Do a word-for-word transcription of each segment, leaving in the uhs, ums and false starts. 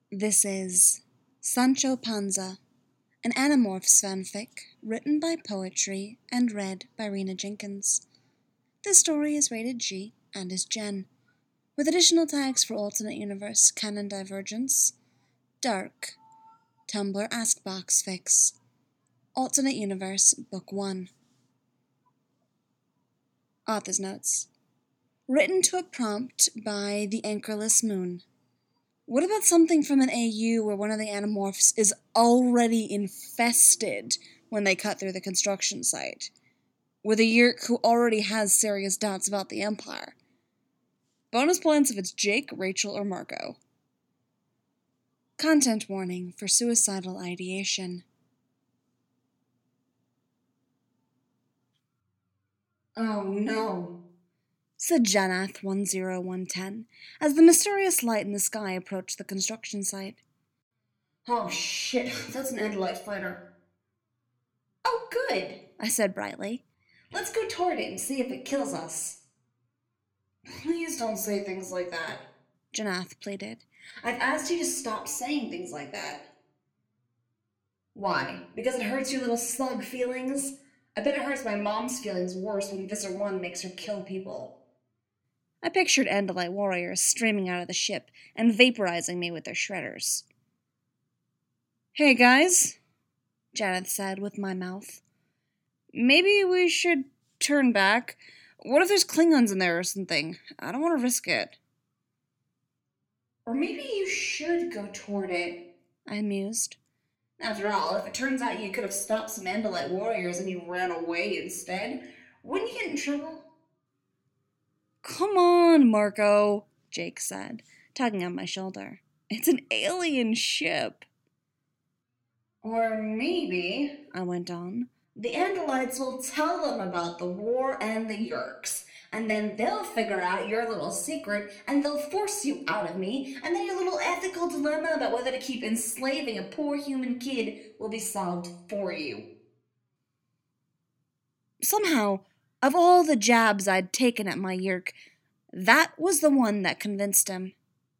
This is Sancho Panza, an Animorphs fanfic written by Poetry and read by Rena Jenkins. This story is rated G and is Gen, with additional tags for alternate universe, canon divergence, dark, Tumblr Askbox fix, alternate universe, book one. Author's notes. Written to a prompt by the Anchorless Moon. What about something from an A U where one of the Animorphs is already infested when they cut through the construction site? With a Yeerk who already has serious doubts about the Empire. Bonus points if it's Jake, Rachel, or Marco. Content warning for suicidal ideation. Oh no, said Janath one zero one one zero as the mysterious light in the sky approached the construction site. Oh shit, that's an Andalite fighter. Oh good, I said brightly. Let's go toward it and see if it kills us. Please don't say things like that, Janath pleaded. I've asked you to stop saying things like that. Why? Because it hurts your little slug feelings? I bet it hurts my mom's feelings worse when Visser one makes her kill people. I pictured Andalite warriors streaming out of the ship and vaporizing me with their shredders. Hey guys, Janath said with my mouth. Maybe we should turn back. What if there's Klingons in there or something? I don't want to risk it. Or maybe you should go toward it, I mused. After all, if it turns out you could have stopped some Andalite warriors and you ran away instead, wouldn't you get in trouble? Come on, Marco, Jake said, tugging on my shoulder. It's an alien ship. Or maybe, I went on, the Andalites will tell them about the war and the Yeerks, and then they'll figure out your little secret, and they'll force you out of me, and then your little ethical dilemma about whether to keep enslaving a poor human kid will be solved for you. Somehow, of all the jabs I'd taken at my Yeerk, that was the one that convinced him.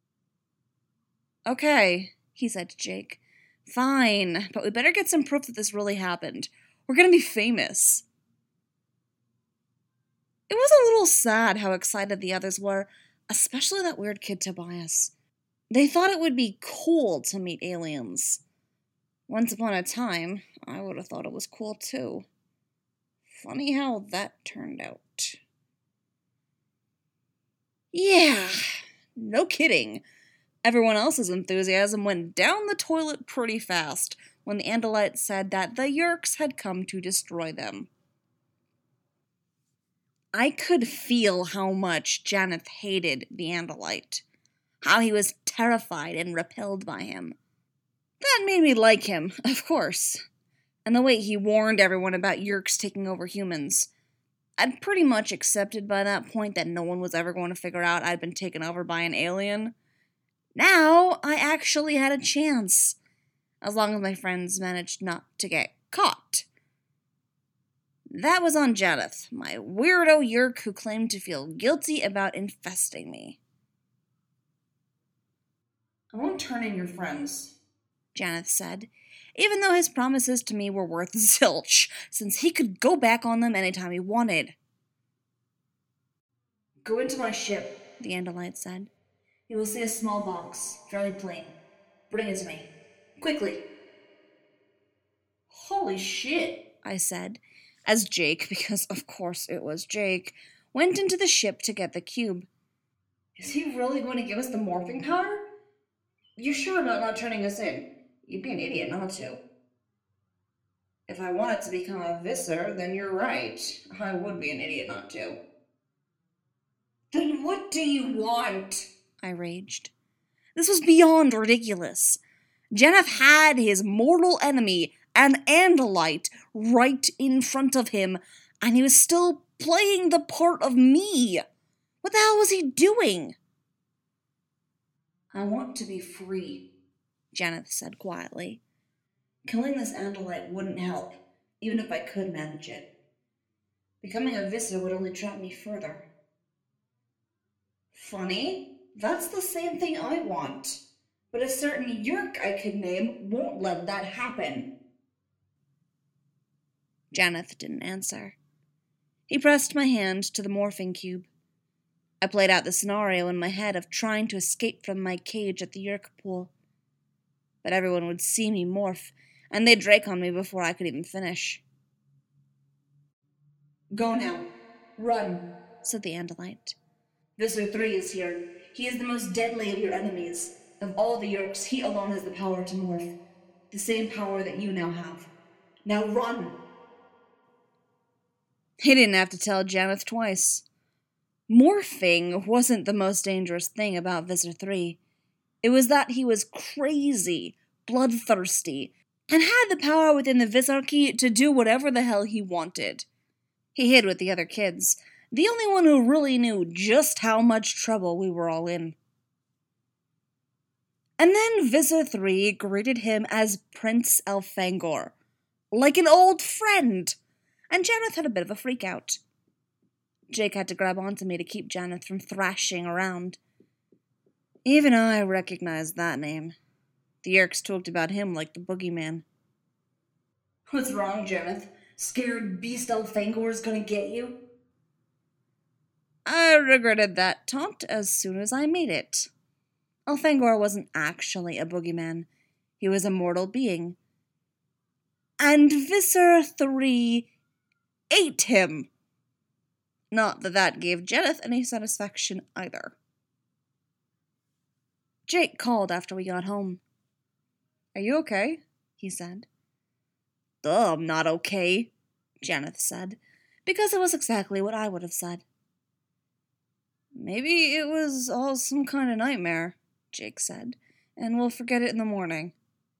Okay, he said to Jake. Fine, but we better get some proof that this really happened. We're gonna be famous. It was a little sad how excited the others were, especially that weird kid Tobias. They thought it would be cool to meet aliens. Once upon a time, I would have thought it was cool too. Funny how that turned out. Yeah, no kidding. Everyone else's enthusiasm went down the toilet pretty fast when the Andalites said that the Yeerks had come to destroy them. I could feel how much Janath hated the Andalite, how he was terrified and repelled by him. That made me like him, of course, and the way he warned everyone about Yeerks taking over humans. I'd pretty much accepted by that point that no one was ever going to figure out I'd been taken over by an alien. Now I actually had a chance, as long as my friends managed not to get caught. That was on Janath, my weirdo Yeerk who claimed to feel guilty about infesting me. I won't turn in your friends, Janath said, even though his promises to me were worth zilch, since he could go back on them anytime he wanted. Go into my ship, the Andalite said. You will see a small box, very plain. Bring it to me. Quickly. Holy shit, I said, as Jake, because of course it was Jake, went into the ship to get the cube. Is he really going to give us the morphing power? You're sure about not turning us in? You'd be an idiot not to. If I wanted to become a Visser, then you're right. I would be an idiot not to. Then what do you want? I raged. This was beyond ridiculous. Janath had his mortal enemy, an Andalite, right in front of him, and he was still playing the part of me. What the hell was he doing? I want to be free, Janath said quietly. Killing this Andalite wouldn't help, even if I could manage it. Becoming a Visser would only trap me further. Funny? That's the same thing I want. But a certain Yerk I could name won't let that happen. Janeth didn't answer. He pressed my hand to the morphing cube. I played out the scenario in my head of trying to escape from my cage at the Yerk pool. But everyone would see me morph, and they'd drake on me before I could even finish. Go now. Run, said the Andalite. Visser three is here. He is the most deadly of your enemies. Of all the Yerks, he alone has the power to morph. The same power that you now have. Now run! He didn't have to tell Janeth twice. Morphing wasn't the most dangerous thing about Visser three. It was that he was crazy, bloodthirsty, and had the power within the Visarchy to do whatever the hell he wanted. He hid with the other kids, the only one who really knew just how much trouble we were all in. And then Visser three greeted him as Prince Elfangor, like an old friend, and Janeth had a bit of a freak-out. Jake had to grab onto me to keep Janeth from thrashing around. Even I recognized that name. The Yerks talked about him like the boogeyman. What's wrong, Janeth? Scared Beast Elfangor's gonna get you? I regretted that taunt as soon as I made it. Elfangor wasn't actually a boogeyman. He was a mortal being. And Visser three ate him. Not that that gave Janeth any satisfaction either. Jake called after we got home. Are you okay? He said. Duh, I'm not okay, Janeth said, because it was exactly what I would have said. Maybe it was all some kind of nightmare, Jake said, and we'll forget it in the morning.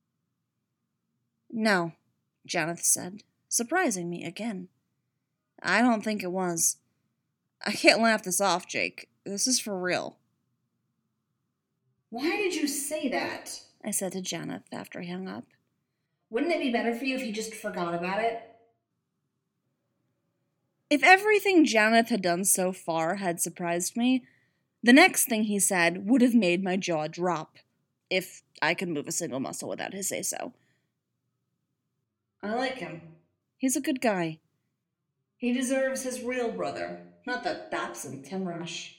No, Janeth said, surprising me again. I don't think it was. I can't laugh this off, Jake. This is for real. Why did you say that? I said to Janeth after he hung up. Wouldn't it be better for you if you just forgot about it? If everything Janeth had done so far had surprised me, the next thing he said would have made my jaw drop, if I could move a single muscle without his say-so. I like him. He's a good guy. He deserves his real brother, not that Thapson Timrush.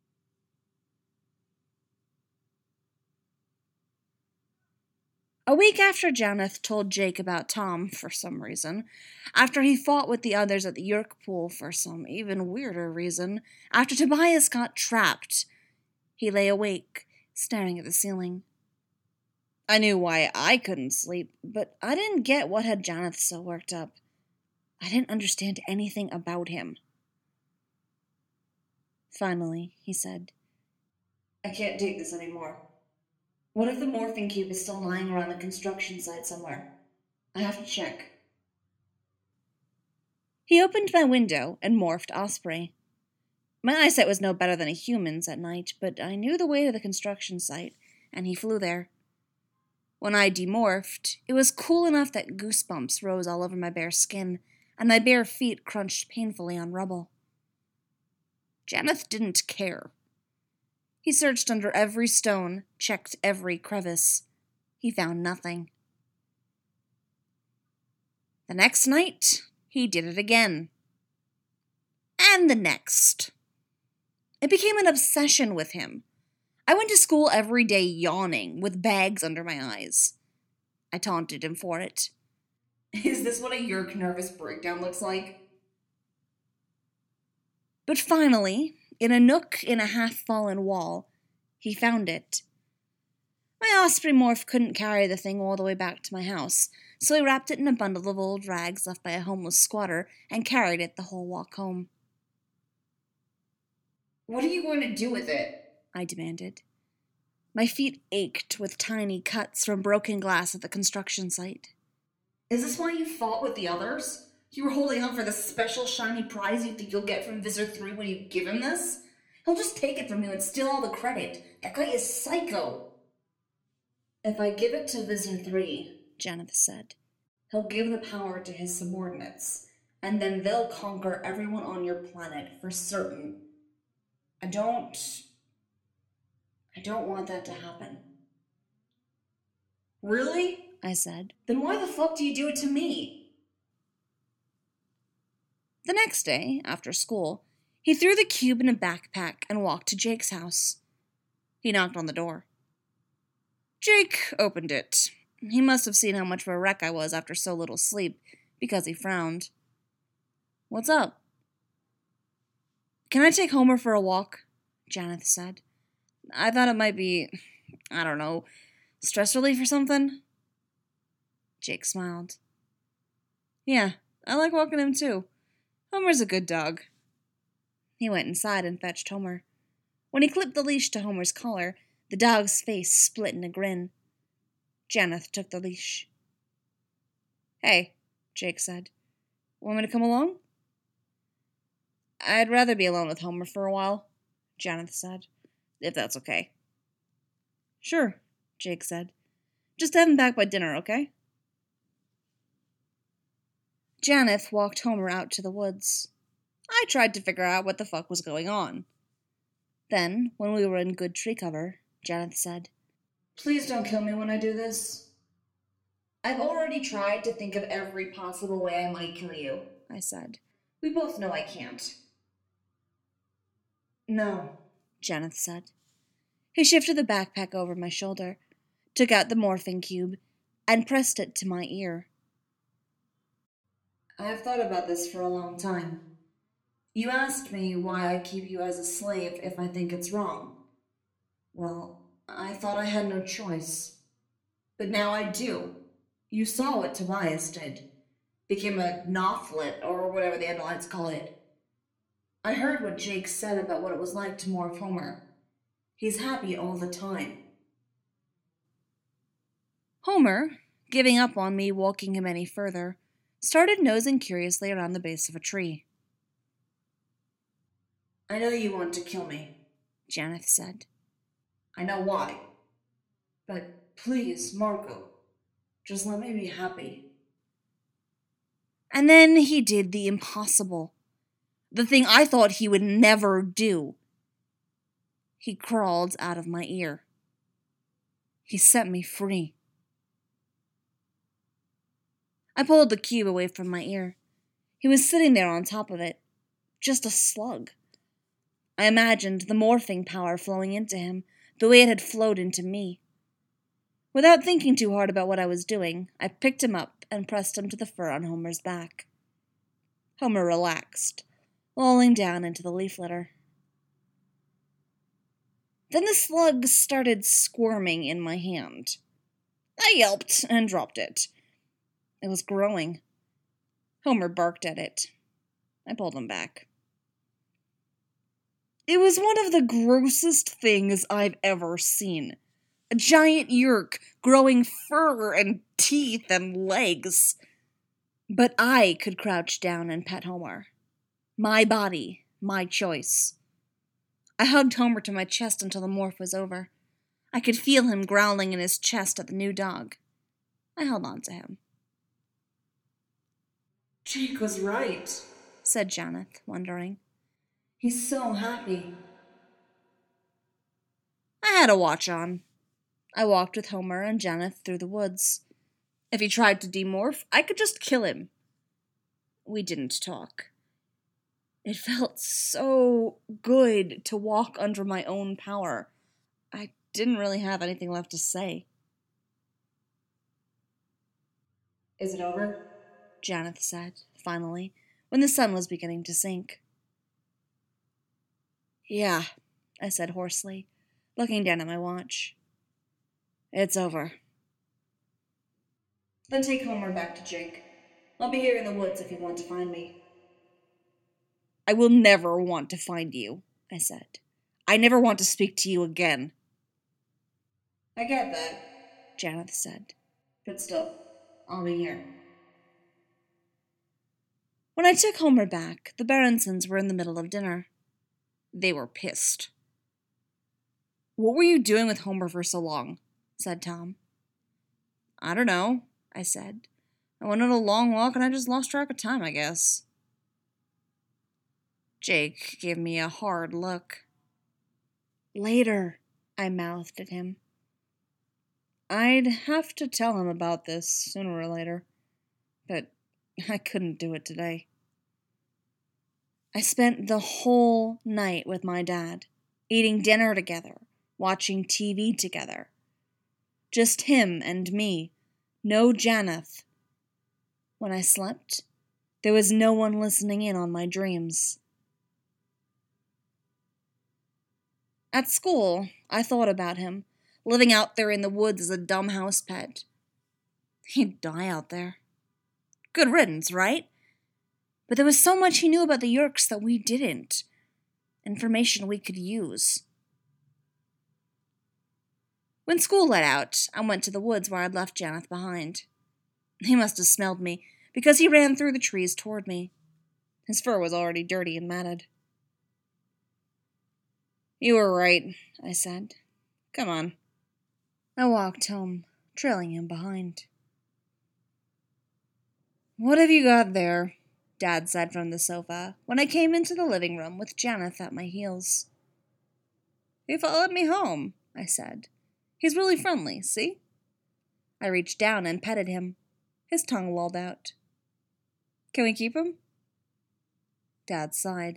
A week after Janeth told Jake about Tom, for some reason, after he fought with the others at the Yerk pool for some even weirder reason, after Tobias got trapped, he lay awake, staring at the ceiling. I knew why I couldn't sleep, but I didn't get what had Janeth so worked up. I didn't understand anything about him. Finally, he said, I can't take this anymore. What if the morphing cube is still lying around the construction site somewhere? I have to check. He opened my window and morphed Osprey. My eyesight was no better than a human's at night, but I knew the way to the construction site, and he flew there. When I demorphed, it was cool enough that goosebumps rose all over my bare skin, and my bare feet crunched painfully on rubble. Janeth didn't care. He searched under every stone, checked every crevice. He found nothing. The next night, he did it again. And the next. It became an obsession with him. I went to school every day yawning, with bags under my eyes. I taunted him for it. Is this what a Yerk nervous breakdown looks like? But finally, in a nook in a half-fallen wall, he found it. My Osprey morph couldn't carry the thing all the way back to my house, so he wrapped it in a bundle of old rags left by a homeless squatter and carried it the whole walk home. What are you going to do with it? I demanded. My feet ached with tiny cuts from broken glass at the construction site. Is this why you fought with the others? You were holding out for the special shiny prize you think you'll get from Visser three when you give him this? He'll just take it from you and steal all the credit. That guy is psycho. If I give it to Visser three, Janeth said, he'll give the power to his subordinates, and then they'll conquer everyone on your planet for certain. I don't... I don't want that to happen. Really? I said. Then why the fuck do you do it to me? The next day, after school, he threw the cube in a backpack and walked to Jake's house. He knocked on the door. Jake opened it. He must have seen how much of a wreck I was after so little sleep, because he frowned. What's up? Can I take Homer for a walk? Janeth said. I thought it might be, I don't know, stress relief or something. Jake smiled. Yeah, I like walking him too. Homer's a good dog. He went inside and fetched Homer. When he clipped the leash to Homer's collar, the dog's face split in a grin. Janeth took the leash. Hey, Jake said. Want me to come along? I'd rather be alone with Homer for a while, Janeth said, if that's okay. Sure, Jake said. Just have him back by dinner, okay? Janeth walked Homer out to the woods. I tried to figure out what the fuck was going on. Then, when we were in good tree cover, Janeth said, Please don't kill me when I do this. I've already tried to think of every possible way I might kill you, I said. We both know I can't. No, Janeth said. He shifted the backpack over my shoulder, took out the morphing cube, and pressed it to my ear. I've thought about this for a long time. You asked me why I keep you as a slave if I think it's wrong. Well, I thought I had no choice. But now I do. You saw what Tobias did. Became a Nothlit, or whatever the Andalites call it. I heard what Jake said about what it was like to morph Homer. He's happy all the time. Homer, giving up on me walking him any further, started nosing curiously around the base of a tree. I know you want to kill me, Janeth said. I know why. But please, Marco, just let me be happy. And then he did the impossible. The thing I thought he would never do. He crawled out of my ear. He set me free. I pulled the cube away from my ear. He was sitting there on top of it, just a slug. I imagined the morphing power flowing into him, the way it had flowed into me. Without thinking too hard about what I was doing, I picked him up and pressed him to the fur on Homer's back. Homer relaxed, lolling down into the leaf litter. Then the slug started squirming in my hand. I yelped and dropped it. It was growing. Homer barked at it. I pulled him back. It was one of the grossest things I've ever seen. A giant yerk growing fur and teeth and legs. But I could crouch down and pet Homer. My body, my choice. I hugged Homer to my chest until the morph was over. I could feel him growling in his chest at the new dog. I held on to him. Jake was right, said Janeth, wondering. He's so happy. I had a watch on. I walked with Homer and Janeth through the woods. If he tried to demorph, I could just kill him. We didn't talk. It felt so good to walk under my own power. I didn't really have anything left to say. Is it over? Janeth said, finally, when the sun was beginning to sink. Yeah, I said hoarsely, looking down at my watch. It's over. Then take Homer back to Jake. I'll be here in the woods if you want to find me. I will never want to find you, I said. I never want to speak to you again. I get that, Janeth said. But still, I'll be here. When I took Homer back, the Berensons were in the middle of dinner. They were pissed. What were you doing with Homer for so long? Said Tom. I don't know, I said. I went on a long walk and I just lost track of time, I guess. Jake gave me a hard look. Later, I mouthed at him. I'd have to tell him about this sooner or later, but I couldn't do it today. I spent the whole night with my dad, eating dinner together, watching T V together. Just him and me, no Janeth. When I slept, there was no one listening in on my dreams. At school, I thought about him, living out there in the woods as a dumb house pet. He'd die out there. Good riddance, right? But there was so much he knew about the Yeerks that we didn't. Information we could use. When school let out, I went to the woods where I'd left Janeth behind. He must have smelled me, because he ran through the trees toward me. His fur was already dirty and matted. You were right, I said. Come on. I walked home, trailing him behind. What have you got there? Dad said from the sofa, when I came into the living room with Janeth at my heels. He followed me home, I said. He's really friendly, see? I reached down and petted him. His tongue lolled out. Can we keep him? Dad sighed.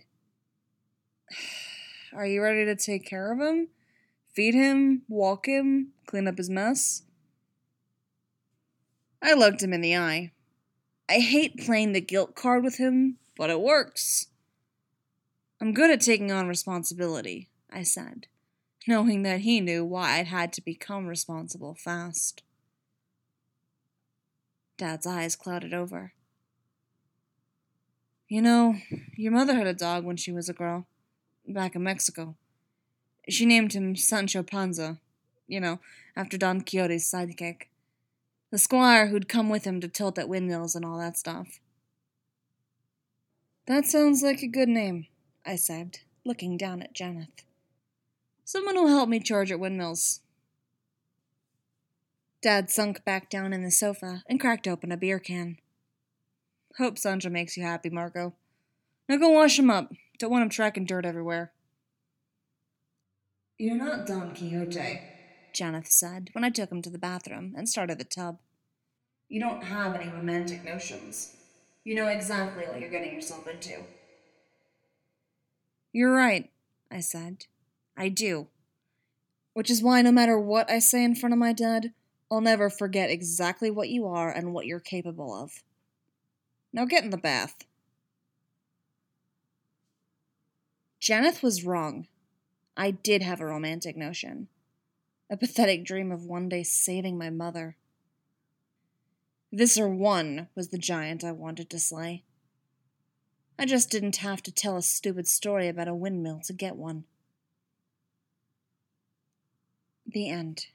Are you ready to take care of him? Feed him, walk him, clean up his mess? I looked him in the eye. I hate playing the guilt card with him, but it works. I'm good at taking on responsibility, I said, knowing that he knew why I'd had to become responsible fast. Dad's eyes clouded over. You know, your mother had a dog when she was a girl, back in Mexico. She named him Sancho Panza, you know, after Don Quixote's sidekick. The squire who'd come with him to tilt at windmills and all that stuff. That sounds like a good name, I said, looking down at Janeth. Someone will help me charge at windmills. Dad sunk back down in the sofa and cracked open a beer can. Hope Sancho makes you happy, Marco. Now go wash him up. Don't want him tracking dirt everywhere. You're not Don Quixote, Janeth said when I took him to the bathroom and started the tub. You don't have any romantic notions. You know exactly what you're getting yourself into. You're right, I said. I do. Which is why no matter what I say in front of my dad, I'll never forget exactly what you are and what you're capable of. Now get in the bath. Janeth was wrong. I did have a romantic notion. A pathetic dream of one day saving my mother. Visser One was the giant I wanted to slay. I just didn't have to tell a stupid story about a windmill to get one. The end.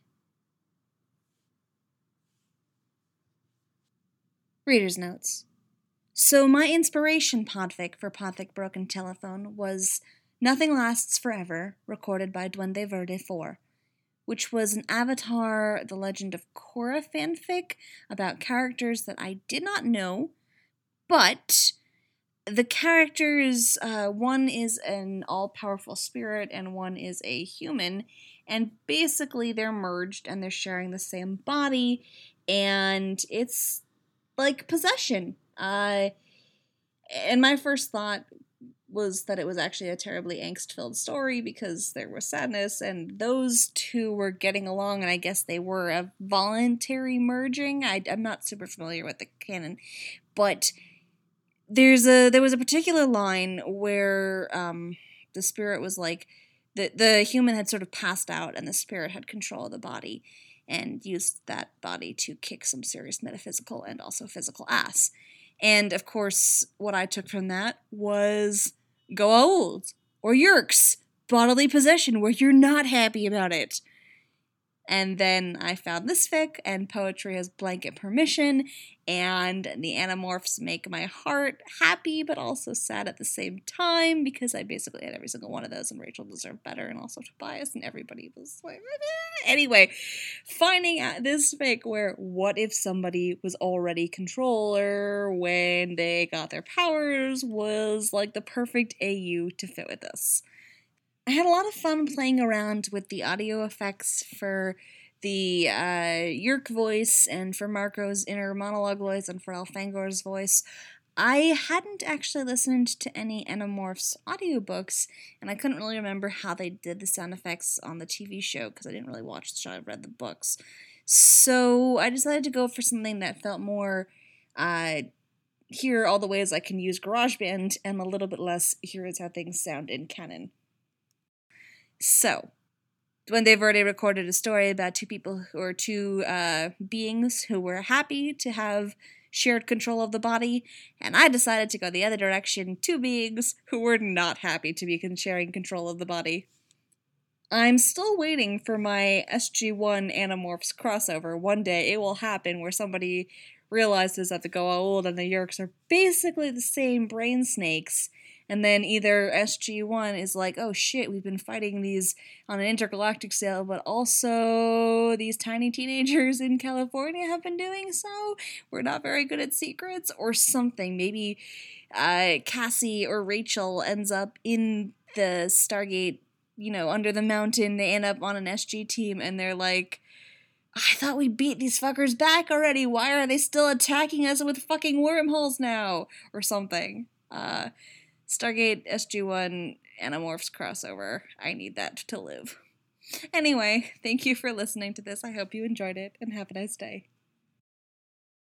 Reader's Notes. So my inspiration podfic for Podfic Broken Telephone was Nothing Lasts Forever, recorded by Duende Verde four, which was an Avatar The Legend of Korra fanfic about characters that I did not know, but the characters, uh, one is an all-powerful spirit and one is a human, and basically they're merged and they're sharing the same body, and it's like possession. Uh, and my first thought was that it was actually a terribly angst-filled story because there was sadness, and those two were getting along, and I guess they were a voluntary merging. I, I'm not super familiar with the canon, but there's a there was a particular line where um, the spirit was like, the, the human had sort of passed out, and the spirit had control of the body, and used that body to kick some serious metaphysical and also physical ass. And, of course, what I took from that was Goa'uld, or Yeerks, bodily possession, where you're not happy about it. And then I found this fic, and poetry has blanket permission, and the Animorphs make my heart happy, but also sad at the same time, because I basically had every single one of those, and Rachel deserved better, and also Tobias, and everybody was like, anyway, finding out this fic where what if somebody was already controller when they got their powers was like the perfect A U to fit with this. I had a lot of fun playing around with the audio effects for the uh, Yeerk voice, and for Marco's inner monologue voice, and for Elfangor's voice. I hadn't actually listened to any Animorphs audiobooks, and I couldn't really remember how they did the sound effects on the T V show, because I didn't really watch the show, I've read the books. So I decided to go for something that felt more, uh, here are all the ways I can use GarageBand, and a little bit less, here is how things sound in canon. So, when they've already recorded a story about two people, or two uh, beings who were happy to have shared control of the body, and I decided to go the other direction, two beings who were not happy to be sharing control of the body. I'm still waiting for my S G one Animorphs crossover. One day it will happen where somebody realizes that the Goa'uld and the Yeerks are basically the same brain snakes, and then either S G one is like, oh shit, we've been fighting these on an intergalactic scale, but also these tiny teenagers in California have been doing so. We're not very good at secrets, or something. Maybe uh, Cassie or Rachel ends up in the Stargate, you know, under the mountain. They end up on an S G team, and they're like, I thought we beat these fuckers back already. Why are they still attacking us with fucking wormholes now? Or something. Uh... Stargate S G one Animorphs crossover. I need that to live. Anyway, thank you for listening to this. I hope you enjoyed it, and have a nice day.